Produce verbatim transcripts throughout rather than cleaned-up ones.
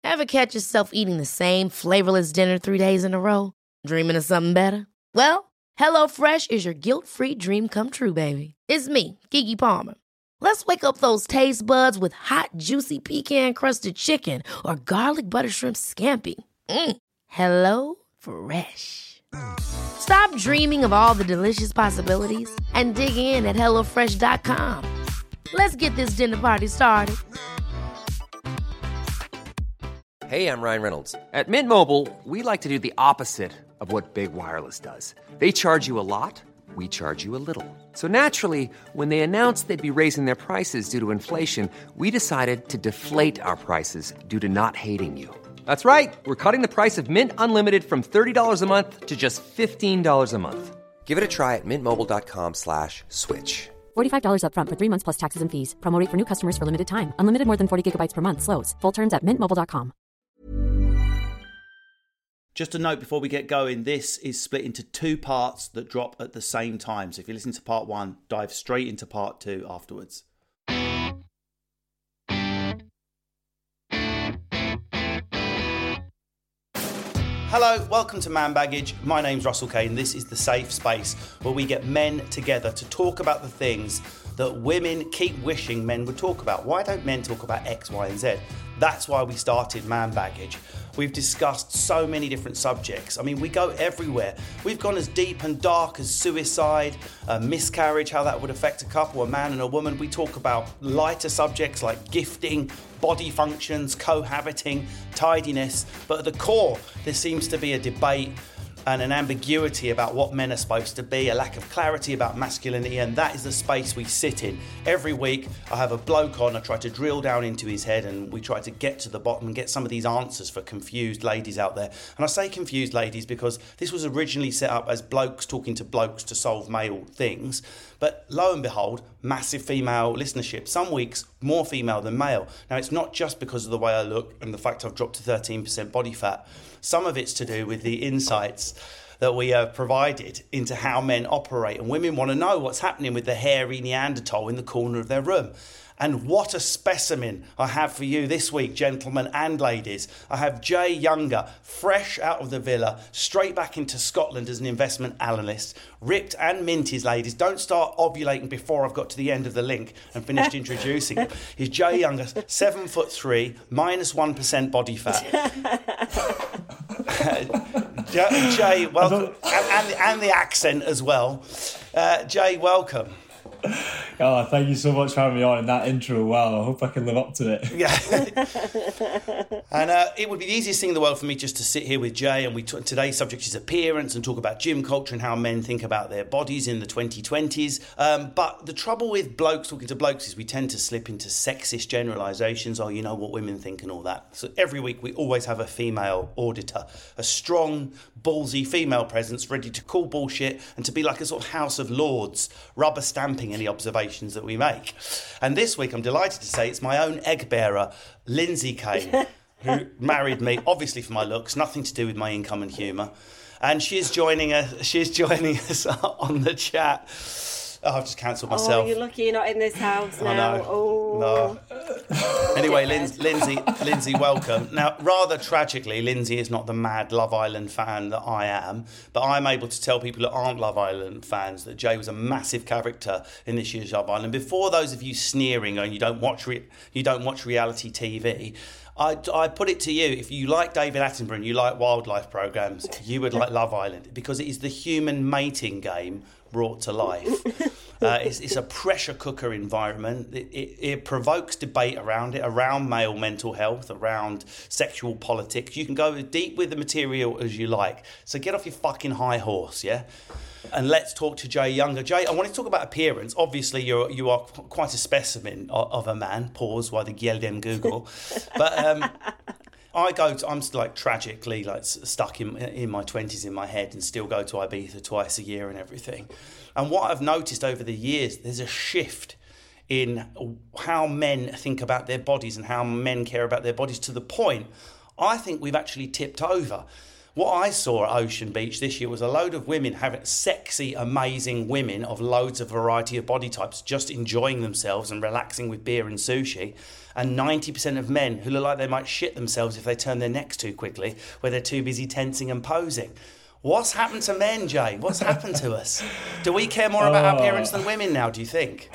Ever catch yourself eating the same flavorless dinner three days in a row? Dreaming of something better? Well, HelloFresh is your guilt-free dream come true, baby. It's me, Keke Palmer. Let's wake up those taste buds with hot, juicy pecan-crusted chicken or garlic butter shrimp scampi. Mm. Hello Fresh. Stop dreaming of all the delicious possibilities and dig in at hello fresh dot com. Let's get this dinner party started. Hey, I'm Ryan Reynolds. At Mint Mobile, we like to do the opposite of what Big Wireless does. They charge you a lot, we charge you a little. So naturally, when they announced they'd be raising their prices due to inflation, we decided to deflate our prices due to not hating you. That's right. We're cutting the price of Mint Unlimited from thirty dollars a month to just fifteen dollars a month. Give it a try at mintmobile.com slash switch. forty-five dollars up front for three months plus taxes and fees. Promo rate for new customers for limited time. Unlimited more than forty gigabytes per month. Slows full terms at mint mobile dot com. Just a note before we get going, this is split into two parts that drop at the same time. So if you listen to part one, dive straight into part two afterwards. Hello, welcome to Man Baggage. My name's Russell Kane. This is the safe space where we get men together to talk about the things that women keep wishing men would talk about. Why don't men talk about X, Y, and Z? That's why we started Man Baggage. We've discussed so many different subjects. I mean, we go everywhere. We've gone as deep and dark as suicide, uh, miscarriage, how that would affect a couple, a man and a woman. We talk about lighter subjects like gifting, body functions, cohabiting, tidiness. But at the core, there seems to be a debate and an ambiguity about what men are supposed to be, a lack of clarity about masculinity, and that is the space we sit in. Every week I have a bloke on, I try to drill down into his head and we try to get to the bottom and get some of these answers for confused ladies out there. And I say confused ladies because this was originally set up as blokes talking to blokes to solve male things, but lo and behold, massive female listenership. Some weeks more female than male. Now it's not just because of the way I look and the fact I've dropped to thirteen percent body fat. Some of it's to do with the insights that we have provided into how men operate. And women want to know what's happening with the hairy Neanderthal in the corner of their room. And what a specimen I have for you this week, gentlemen and ladies. I have Jay Younger, fresh out of the villa, straight back into Scotland as an investment analyst. Ripped and minties, ladies. Don't start ovulating before I've got to the end of the link and finished introducing him. He's Jay Younger, seven foot three, minus one percent body fat. Jay, welcome. And, and, and the accent as well. Uh, Jay, welcome. Oh, thank you so much for having me on in that intro. Wow, I hope I can live up to it. Yeah. And uh, it would be the easiest thing in the world for me just to sit here with Jay, and we t- today's subject is appearance and talk about gym culture and how men think about their bodies in the twenty twenties. Um, but the trouble with blokes talking to blokes is we tend to slip into sexist generalisations. Oh, you know what women think and all that. So every week we always have a female auditor, a strong, ballsy female presence ready to call bullshit and to be like a sort of House of Lords, rubber stamping any observations that we make. And this week I'm delighted to say it's my own egg bearer, Lindsay Kane, who married me, obviously for my looks, nothing to do with my income and humour. And she's joining us, she's joining us on the chat. Oh, I've just cancelled myself. Oh, you're lucky you're not in this house now. I know. Oh. No. Anyway, Lin- Lindsay, Lindsay, welcome. Now, rather tragically, Lindsay is not the mad Love Island fan that I am, but I'm able to tell people that aren't Love Island fans that Jay was a massive character in this year's Love Island. Before those of you sneering and you don't watch re- you don't watch reality T V, I, I put it to you, if you like David Attenborough and you like wildlife programmes, you would like Love Island, because it is the human mating game brought to life. Uh, it's, it's a pressure cooker environment. It, it, it provokes debate around it, around male mental health, around sexual politics. You can go as deep with the material as you like. So get off your fucking high horse, yeah? And let's talk to Jay Younger. Jay, I want to talk about appearance. Obviously, you're you are quite a specimen of, of a man. Pause while the yell them Google. But um, I go to, I'm like tragically like stuck in in my twenties in my head and still go to Ibiza twice a year and everything. And what I've noticed over the years, there's a shift in how men think about their bodies and how men care about their bodies, to the point I think we've actually tipped over. What I saw at Ocean Beach this year was a load of women having sexy, amazing women of loads of variety of body types, just enjoying themselves and relaxing with beer and sushi. And ninety percent of men who look like they might shit themselves if they turn their necks too quickly, where they're too busy tensing and posing. What's happened to men, Jay? What's happened to us? Do we care more about Oh. our appearance than women now, do you think?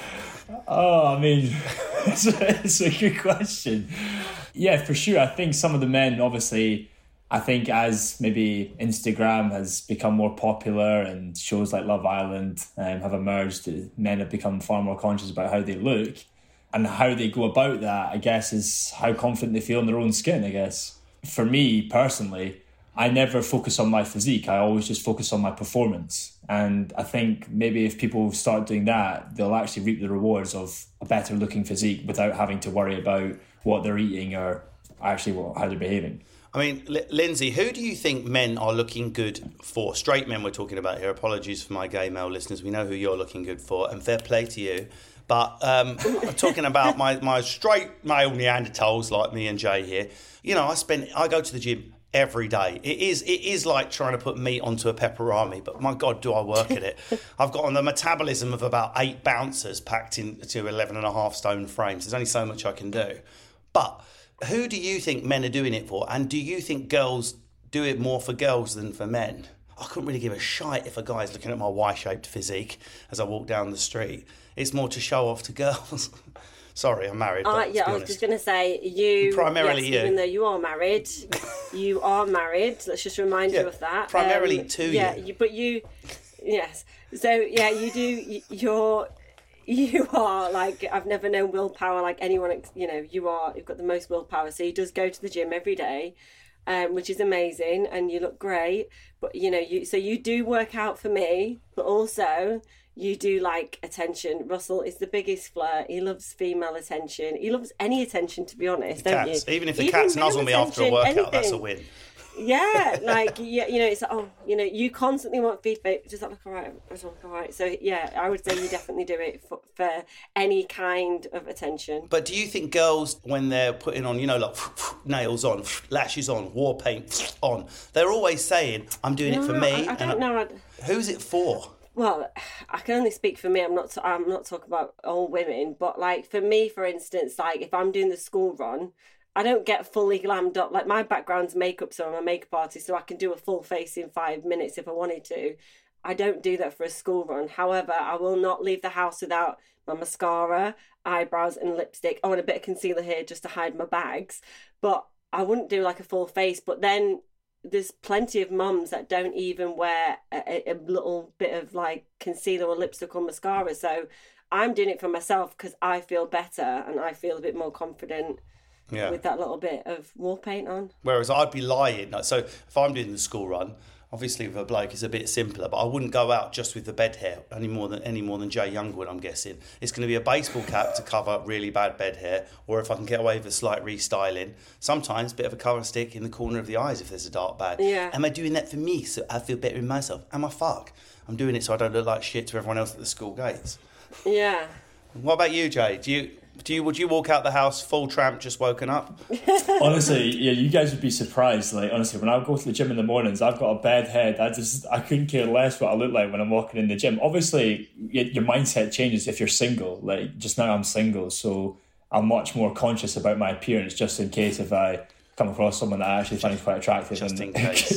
Oh, I mean, it's a, it's a good question. Yeah, for sure. I think some of the men, obviously, I think as maybe Instagram has become more popular and shows like Love Island um, have emerged, men have become far more conscious about how they look. And how they go about that, I guess, is how confident they feel in their own skin, I guess. For me, personally, I never focus on my physique. I always just focus on my performance. And I think maybe if people start doing that, they'll actually reap the rewards of a better looking physique without having to worry about what they're eating or actually what, how they're behaving. I mean, L- Lindsay, who do you think men are looking good for? Straight men we're talking about here. Apologies for my gay male listeners. We know who you're looking good for, and fair play to you. But um, I'm talking about my, my straight male Neanderthals like me and Jay here. You know, I spend I go to the gym every day. It is it is like trying to put meat onto a pepperami, but my God, do I work at it. I've got on the metabolism of about eight bouncers packed into eleven and a half stone frames. There's only so much I can do. But who do you think men are doing it for? And do you think girls do it more for girls than for men? I couldn't really give a shite if a guy's looking at my Y-shaped physique as I walk down the street. It's more to show off to girls. Sorry, I'm married. But Uh, yeah, I was just going to say, you... Primarily yes, you. Even though you are married, you are married. Let's just remind Yeah, you of that. primarily Um, to yeah, you. you. But you... Yes. So, yeah, you do... you- You're... You are, like, I've never known willpower like anyone, you know, you are, you've got the most willpower. So he does go to the gym every day, um, which is amazing, and you look great. But, you know, you so you do work out for me, but also... You do like attention. Russell is the biggest flirt. He loves female attention. He loves any attention, to be honest, don't Cats. you? Even if the Even cats male nuzzle me after a attention, workout, that's a anything. win. Yeah, like, yeah, you know, it's like, oh, you know, you constantly want feedback. Does that look all right? Does that look all right? So, yeah, I would say you definitely do it for, for any kind of attention. But do you think girls, when they're putting on, you know, like nails on, lashes on, war paint on, they're always saying, I'm doing it for No, me? I, I and don't know. Who's it for? Well, I can only speak for me. I'm not. I'm not talking about all women, but like for me, for instance, like if I'm doing the school run, I don't get fully glammed up. Like my background's makeup, so I'm a makeup artist, so I can do a full face in five minutes if I wanted to. I don't do that for a school run. However, I will not leave the house without my mascara, eyebrows, and lipstick. Oh, and a bit of concealer here just to hide my bags. But I wouldn't do like a full face. But then there's plenty of mums that don't even wear a, a little bit of like concealer or lipstick or mascara. So I'm doing it for myself because I feel better and I feel a bit more confident Yeah. with that little bit of war paint on. Whereas I'd be lying. Like, so if I'm doing the school run, obviously with a bloke it's a bit simpler, but I wouldn't go out just with the bed hair any more than any more than Jay Young would, I'm guessing. It's going to be a baseball cap to cover really bad bed hair, or if I can get away with a slight restyling, sometimes a bit of a colour stick in the corner of the eyes if there's a dark bad. Yeah. Am I doing that for me so I feel better in myself? Am I fuck? I'm doing it so I don't look like shit to everyone else at the school gates. Yeah. What about you, Jay? Do you do you would you walk out the house full tramp, just woken up? Honestly, yeah, you guys would be surprised. Like, honestly, when I go to the gym in the mornings, I've got a bed head. I just, I couldn't care less what I look like when I'm walking in the gym. Obviously, y- your mindset changes if you're single. Like, just now I'm single, so I'm much more conscious about my appearance, just in case if I come across someone that I actually find quite attractive. Just and, in case.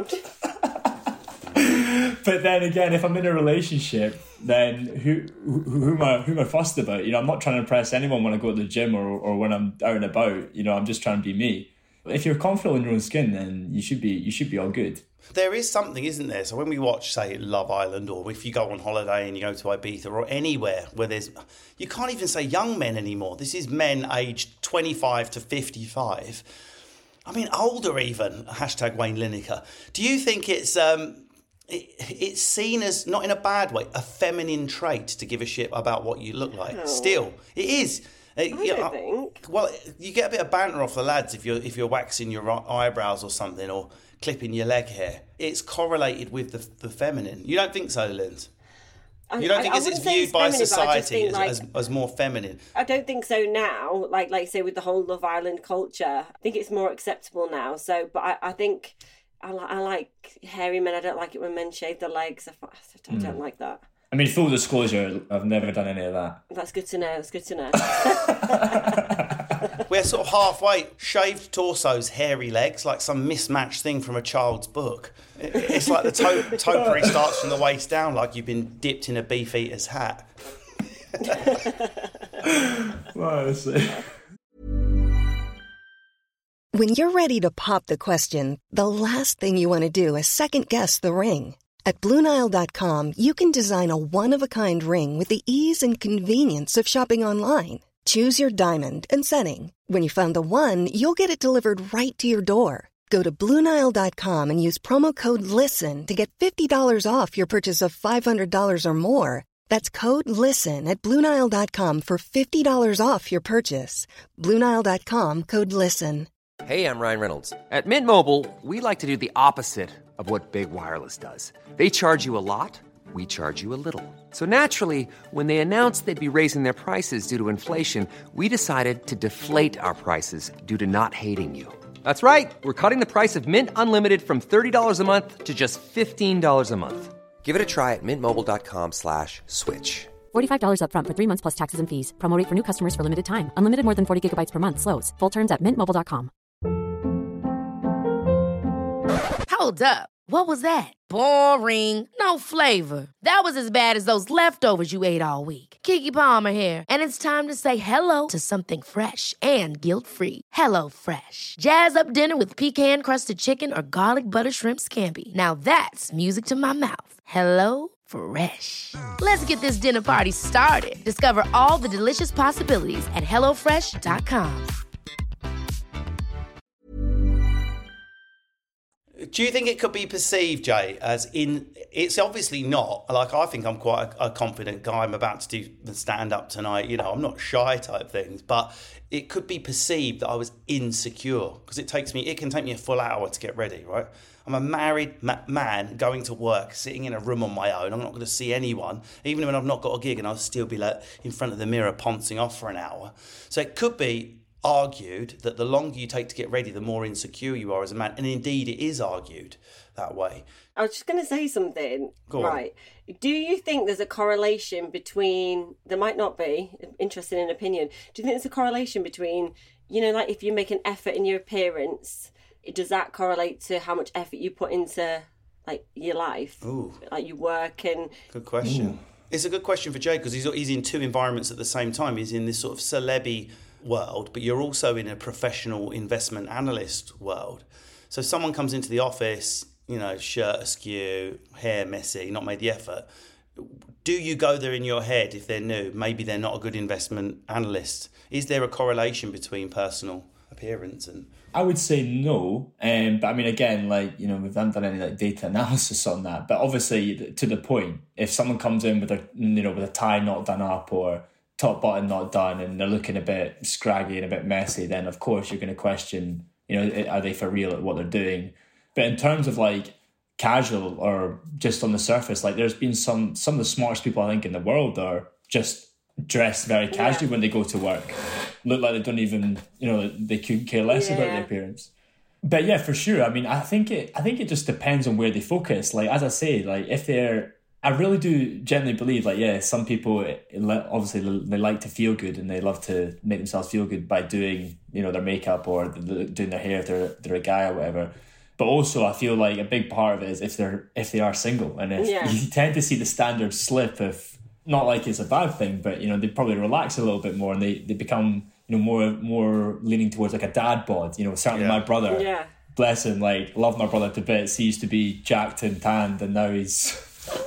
But then again, if I'm in a relationship, then who who, who am I who am I fussed about? You know, I'm not trying to impress anyone when I go to the gym or, or when I'm out and about. You know, I'm just trying to be me. If you're confident in your own skin, then you should be you should be all good. There is something, isn't there? So when we watch, say, Love Island, or if you go on holiday and you go to Ibiza or anywhere where there's, you can't even say young men anymore. This is men aged twenty-five to fifty-five. I mean, older even. Hashtag Wayne Lineker. Do you think it's um, it, it's seen as, not in a bad way, a feminine trait to give a shit about what you look like? No. Still, it is. I don't think. Well, you get a bit of banter off the lads if you're if you're waxing your eyebrows or something, or clipping your leg hair. It's correlated with the the feminine. You don't think so, Linz? You don't I- think I it's, it's wouldn't say viewed it's by feminine, but I just society think, as, like- as, as more feminine? I don't think so now. Like, like say with the whole Love Island culture, I think it's more acceptable now. So, but I, I think I, li- I like hairy men. I don't like it when men shave their legs. I, I don't mm. like that. I mean, full disclosure, I've never done any of that. That's good to know. That's good to know. We're sort of halfway. Shaved torsos, hairy legs, like some mismatched thing from a child's book. It's like the to- topiary starts from the waist down, like you've been dipped in a beefeater's hat. Well, see. When you're ready to pop the question, the last thing you want to do is second-guess the ring. At Blue Nile dot com, you can design a one-of-a-kind ring with the ease and convenience of shopping online. Choose your diamond and setting. When you find the one, you'll get it delivered right to your door. Go to Blue Nile dot com and use promo code LISTEN to get fifty dollars off your purchase of five hundred dollars or more. That's code LISTEN at Blue Nile dot com for fifty dollars off your purchase. Blue Nile dot com, code LISTEN. Hey, I'm Ryan Reynolds. At Mint Mobile, we like to do the opposite of what Big Wireless does. They charge you a lot, we charge you a little. So naturally, when they announced they'd be raising their prices due to inflation, we decided to deflate our prices due to not hating you. That's right. We're cutting the price of Mint Unlimited from thirty dollars a month to just fifteen dollars a month. Give it a try at mintmobile.com slash switch. forty-five dollars up front for three months plus taxes and fees. Promo rate for new customers for limited time. Unlimited more than forty gigabytes per month. Slows full terms at mint mobile dot com. Hold up. What was that? Boring. No flavor. That was as bad as those leftovers you ate all week. Keke Palmer here, and it's time to say hello to something fresh and guilt-free. Hello Fresh. Jazz up dinner with pecan-crusted chicken or garlic butter shrimp scampi. Now that's music to my mouth. Hello Fresh. Let's get this dinner party started. Discover all the delicious possibilities at hello fresh dot com. Do you think it could be perceived, Jay, as in... It's obviously not. Like, I think I'm quite a, a confident guy. I'm about to do the stand-up tonight. You know, I'm not shy type things. But it could be perceived that I was insecure. Because it takes me... It can take me a full hour to get ready, right? I'm a married ma- man going to work, sitting in a room on my own. I'm not going to see anyone. Even when I've not got a gig, and I'll still be like in front of the mirror poncing off for an hour. So it could be argued that the longer you take to get ready, the more insecure you are as a man. And indeed, it is argued that way. I was just going to say something. Go on. Right. Do you think there's a correlation between, there might not be, interested in opinion, do you think there's a correlation between, you know, like if you make an effort in your appearance, does that correlate to how much effort you put into, like, your life? Ooh. Like your work and... Good question. Ooh. It's a good question for Jay, because he's, he's in two environments at the same time. He's in this sort of celeb-y world, but you're also in a professional investment analyst world. So someone comes into the office, you know, shirt askew, hair messy, not made the effort. Do you go there in your head if they're new? Maybe they're not a good investment analyst. Is there a correlation between personal appearance and... I would say no, um, but I mean, again, like, you know, we haven't done any like data analysis on that, but obviously to the point, if someone comes in with a, you know, with a tie not done up or top button not done and they're looking a bit scraggy and a bit messy, then of course you're going to question, you know, are they for real at what they're doing? But in terms of like casual or just on the surface, like there's been some, some of the smartest people I think in the world are just dressed very casually yeah. when they go to work. Look like they don't even, you know, they couldn't care less yeah. about their appearance. But yeah, for sure. I mean, I think it, I think it just depends on where they focus. Like, as I say, like if they're, I really do generally believe, like, yeah, some people obviously they like to feel good and they love to make themselves feel good by doing, you know, their makeup or doing their hair if they're they're a guy or whatever. But also, I feel like a big part of it is if they're if they are single, and if yeah. you tend to see the standard slip if not like it's a bad thing, but you know they probably relax a little bit more and they, they become you know more more leaning towards like a dad bod. You know, certainly yeah. my brother, yeah. bless him, like love my brother to bits. He used to be jacked and tanned, and now he's.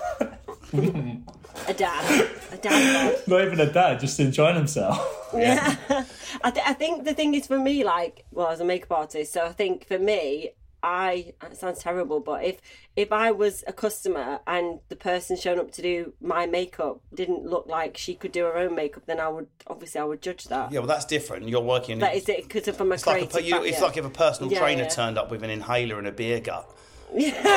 a dad, a dad. Not even a dad, just enjoying himself. Yeah, I, th- I think the thing is for me, like, well, as a makeup artist, so I think for me, I it sounds terrible, but if if I was a customer and the person showing up to do my makeup didn't look like she could do her own makeup, then I would obviously I would judge that. Yeah, well, that's different. You're working. That is it because from a it's creative. Like a, you, it's yeah. like if a personal yeah, trainer yeah. turned up with an inhaler and a beer gut. Yeah.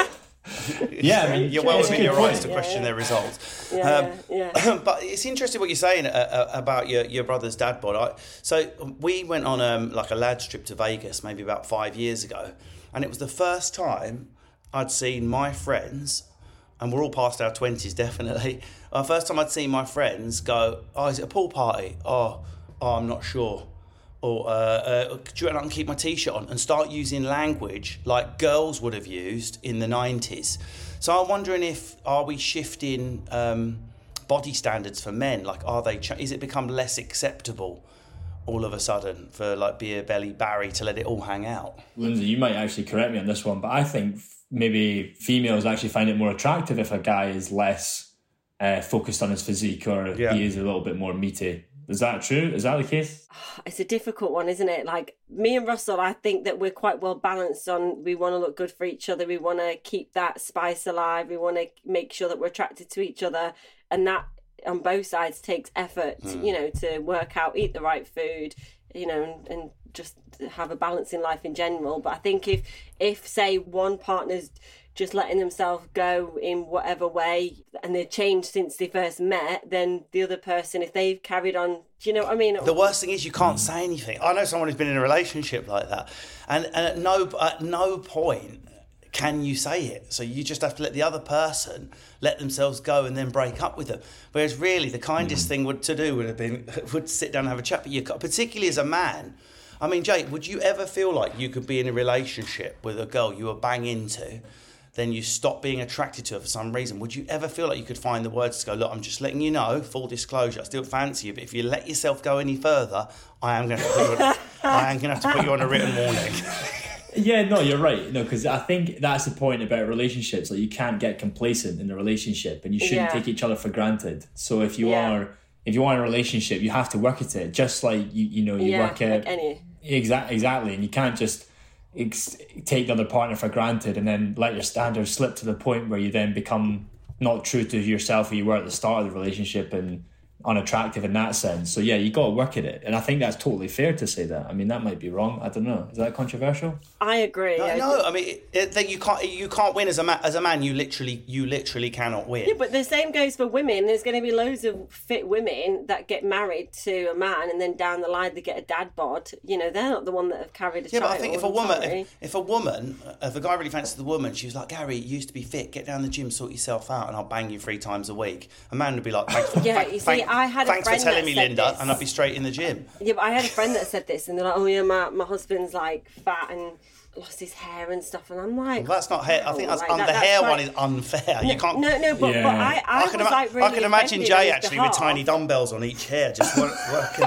Yeah, I mean, you're well it's a within good your rights point. to question Yeah. their results. Yeah, Um, yeah, yeah. But it's interesting what you're saying uh, uh, about your, your brother's dad bod. I, so we went on um, like a lads trip to Vegas maybe about five years ago, and it was the first time I'd seen my friends, and we're all past our twenties definitely. The first time I'd seen my friends go, "Oh, is it a pool party? Oh, oh I'm not sure." Or, uh, uh, do you reckon I can keep my T-shirt on? And start using language like girls would have used in the nineties. So I'm wondering if, are we shifting um, body standards for men? Like, are they, ch- is it become less acceptable all of a sudden for like Beer Belly Barry to let it all hang out? Lindsay, you might actually correct me on this one, but I think maybe females actually find it more attractive if a guy is less uh, focused on his physique, or Yeah. he is a little bit more meaty. Is that true? Is that the case? It's a difficult one, isn't it? Like me and Russell, I think that we're quite well balanced on, we want to look good for each other. We want to keep that spice alive. We want to make sure that we're attracted to each other. And that on both sides takes effort, mm. you know, to work out, eat the right food, you know, and, and just have a balance in life in general. But I think if, if say one partner's just letting themselves go in whatever way and they've changed since they first met, then the other person, if they've carried on, do you know what I mean? The worst thing is you can't say anything. I know someone who's been in a relationship like that, and, and at no at no point can you say it. So you just have to let the other person let themselves go and then break up with them. Whereas really the kindest mm. thing would to do would have been would sit down and have a chat. But you, particularly as a man, I mean, Jake, would you ever feel like you could be in a relationship with a girl you were bang into, then you stop being attracted to her for some reason? Would you ever feel like you could find the words to go, look, I'm just letting you know, full disclosure, I still fancy you, but if you let yourself go any further, I am going to put you on, I am going to have to put you on a written warning. Yeah, no, you're right. No, because I think that's the point about relationships. Like, you can't get complacent in a relationship, and you shouldn't Yeah. take each other for granted. So if you Yeah. are, if you are in a relationship, you have to work at it. Just like you, you know, you yeah, work at like any. exactly, exactly, and you can't just ex- take the other partner for granted and then let your standards slip to the point where you then become not true to yourself who you were at the start of the relationship and unattractive in that sense. So yeah, you got to work at it, and I think that's totally fair to say that. I mean, that might be wrong. I don't know. Is that controversial? I agree. No, I no do. I mean, it, it, that you can't you can't win as a man. As a man, you literally you literally cannot win. Yeah, but the same goes for women. There's going to be loads of fit women that get married to a man, and then down the line they get a dad bod. You know, they're not the one that have carried a Yeah, child. but I think if a I'm woman, sorry. if, if a woman, if a guy really fancies the woman, she was like, Gary, you used to be fit. Get down the gym, sort yourself out, and I'll bang you three times a week. A man would be like, thanks for, Yeah, thank, you see, thank- I had a thanks for friend telling that me, said Linda, this. and I'd be straight in the gym. Yeah, but I had a friend that said this, and they're like, "Oh yeah, my my husband's like fat and lost his hair and stuff," and I'm like, Well, that's not hair. I think that's like, un- that- the that's hair like- one is unfair. You can't. No, no, but, Yeah. but I, I, I was can, ima- like really I can imagine offended Jay on his actually behalf. with tiny dumbbells on each hair, just work, working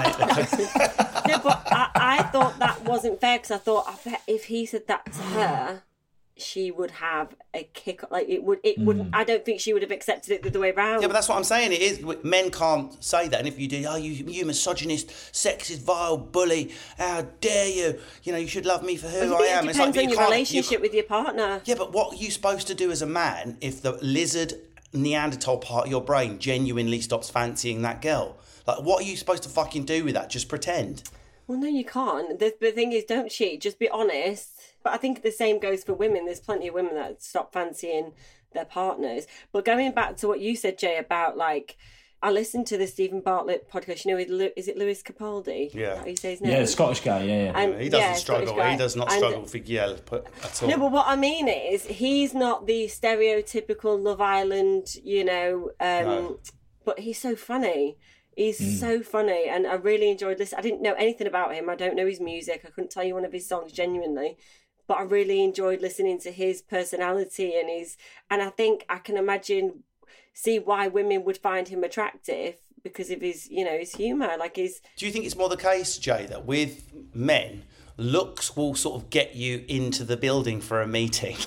it. No, but I, I thought that wasn't fair because I thought I bet if he said that to her, she would have a kick. Like it would, it wouldn't. I don't think she would have accepted it the other way around. Yeah, but that's what I'm saying. It is men can't say that, and if you do, oh, you, you misogynist, sexist, vile bully, how dare you? You know, you should love me for who I am. It It's depends like, on you your can't- you relationship with your partner. Yeah, but what are you supposed to do as a man if the lizard Neanderthal part of your brain genuinely stops fancying that girl? Like, what are you supposed to fucking do with that? Just pretend? Well, no, you can't. The, the thing is, don't cheat. Just be honest. But I think the same goes for women. There's plenty of women that stop fancying their partners. But going back to what you said, Jay, about like, I listened to the Stephen Bartlett podcast. You know, with Lu- is it Lewis Capaldi? Yeah. Is that how you say his name? Yeah, the Scottish guy. Yeah, yeah. And- He doesn't yeah, struggle. Scottish guy. He does not And- struggle for yell at all. No, but what I mean is, he's not the stereotypical Love Island, you know, um, No. but he's so funny. He's so funny, and I really enjoyed this. I didn't know anything about him. I don't know his music. I couldn't tell you one of his songs genuinely, but I really enjoyed listening to his personality and his. And I think I can imagine, see why women would find him attractive because of his, you know, his humour. Like his. Do you think it's more the case, Jay, that with men, looks will sort of get you into the building for a meeting?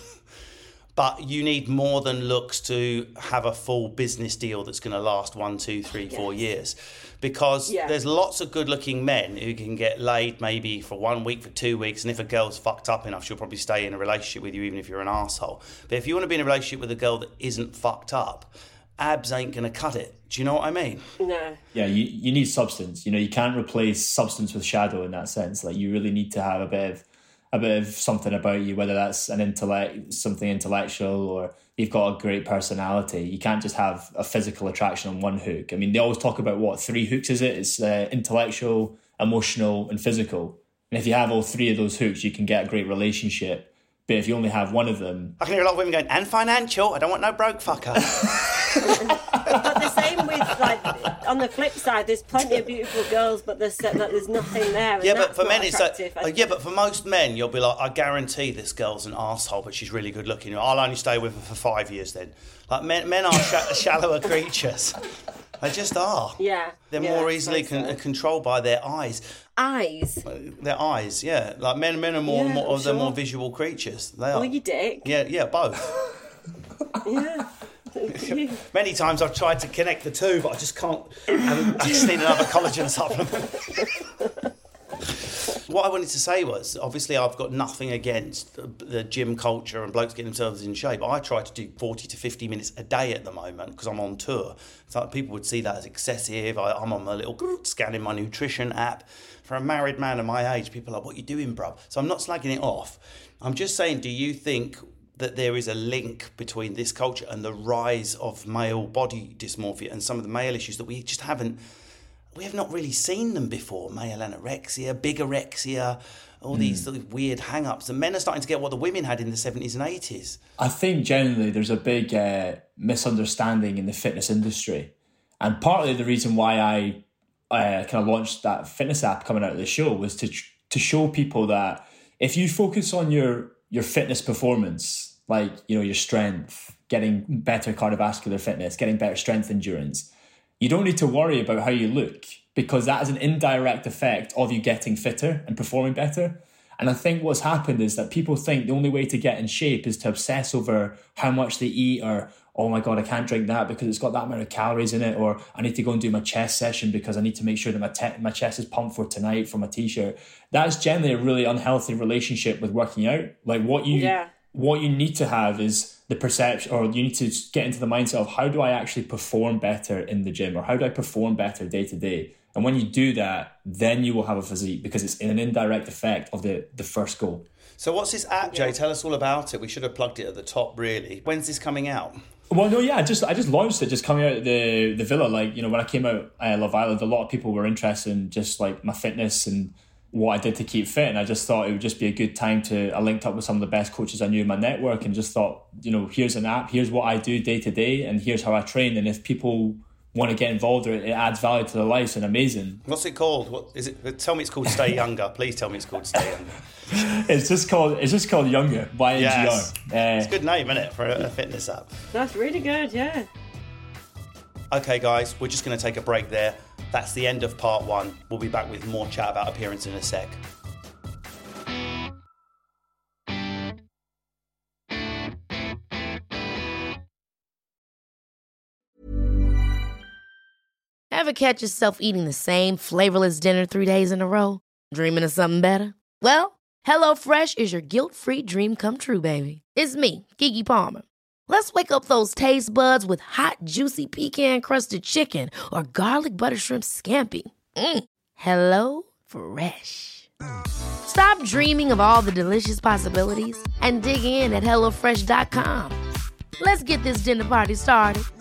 But you need more than looks to have a full business deal that's going to last one, two, three, Yes. four years. Because Yeah. there's lots of good-looking men who can get laid maybe for one week, for two weeks, and if a girl's fucked up enough, she'll probably stay in a relationship with you even if you're an arsehole. But if you want to be in a relationship with a girl that isn't fucked up, abs ain't going to cut it. Do you know what I mean? No. Yeah, you, you need substance. You know, you can't replace substance with shadow in that sense. Like, you really need to have a bit of a bit of something about you, whether that's an intellect, something intellectual, or you've got a great personality. You can't just have a physical attraction on one hook. I mean, they always talk about, what, three hooks is it? It's uh, intellectual, emotional, and physical. And if you have all three of those hooks, you can get a great relationship. But if you only have one of them... I can hear a lot of women going, and financial, I don't want no broke fucker. But the same with, like, on the flip side, there's plenty of beautiful girls, but there's that there's nothing there. And yeah, that's but for men, it's like, I yeah, but for most men, you'll be like, I guarantee this girl's an arsehole, but she's really good looking. I'll only stay with her for five years then. Like, men, men are sh- shallower creatures. They just are. Yeah. They're yeah, more easily so. con- controlled by their eyes. Eyes? Their eyes, yeah. Like, men men are more, yeah, more sure. they're more visual creatures. They are. Or your dick. Yeah, yeah, both. Yeah. Many times I've tried to connect the two, but I just can't. I just need another collagen supplement. What I wanted to say was, obviously I've got nothing against the, the gym culture and blokes getting themselves in shape. I try to do forty to fifty minutes a day at the moment because I'm on tour. So people would see that as excessive. I, I'm on my little scanning my nutrition app. For a married man of my age, people are like, what are you doing, bruv? So I'm not slagging it off. I'm just saying, do you think that there is a link between this culture and the rise of male body dysmorphia and some of the male issues that we just haven't, we have not really seen them before? Male anorexia, bigorexia, all mm. these weird hang-ups. And men are starting to get what the women had in the seventies and eighties. I think generally there's a big uh, misunderstanding in the fitness industry. And partly the reason why I uh, kind of launched that fitness app coming out of the show was to to show people that if you focus on your your fitness performance, like, you know, your strength, getting better cardiovascular fitness, getting better strength endurance, you don't need to worry about how you look, because that is an indirect effect of you getting fitter and performing better. And I think what's happened is that people think the only way to get in shape is to obsess over how much they eat, or, oh my God, I can't drink that because it's got that amount of calories in it, or I need to go and do my chest session because I need to make sure that my te- my chest is pumped for tonight for my t-shirt. That's generally a really unhealthy relationship with working out. Like what you... Yeah. What you need to have is the perception, or you need to get into the mindset of, how do I actually perform better in the gym, or how do I perform better day to day? And when you do that, then you will have a physique, because it's an indirect effect of the, the first goal. So what's this app, Jay? Tell us all about it. We should have plugged it at the top, really. When's this coming out? Well, no, yeah, I just I just launched it, just coming out of the, the villa. Like, you know, when I came out uh, Love Island, a lot of people were interested in just like my fitness and what I did to keep fit, and I just thought it would just be a good time to, I linked up with some of the best coaches I knew in my network, and just thought, you know, here's an app, here's what I do day to day, and here's how I train, and if people want to get involved, or it adds value to their lives, and amazing. What's it called? What is it? Tell me it's called Stay Younger. Please tell me it's called Stay Younger. It's just called it's just called Younger by N G R. Yes. Uh, it's a good name, isn't it, for a, a fitness app? That's really good, yeah. Okay, guys, we're just going to take a break there. That's the end of part one. We'll be back with more chat about appearance in a sec. Ever catch yourself eating the same flavorless dinner three days in a row? Dreaming of something better? Well, HelloFresh is your guilt-free dream come true, baby. It's me, Keke Palmer. Let's wake up those taste buds with hot, juicy pecan-crusted chicken or garlic butter shrimp scampi. Mm. Hello Fresh. Stop dreaming of all the delicious possibilities and dig in at hello fresh dot com. Let's get this dinner party started.